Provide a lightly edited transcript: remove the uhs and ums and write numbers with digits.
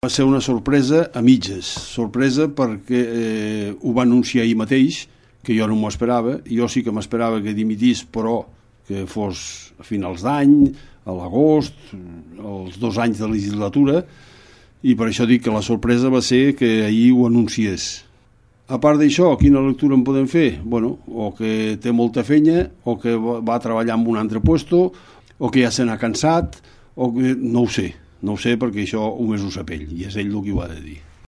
va ser una sorpresa a mitges. Sorpresa perquè ho va anunciar ahir mateix, que jo no m'ho esperava. Jo sí que m'esperava que dimitís, però que fos a finals d'any, a l'agost, els 2 anys de legislatura, i per això dic que la sorpresa va ser que ahir ho anunciés. A part d'això, quina lectura en podem fer? Bueno, o que té molta feina, o que va treballar en un altre puesto, o que ja se n'ha cansat, o que no ho sé perquè això només ho sap ell, i és ell el que ho ha de dir.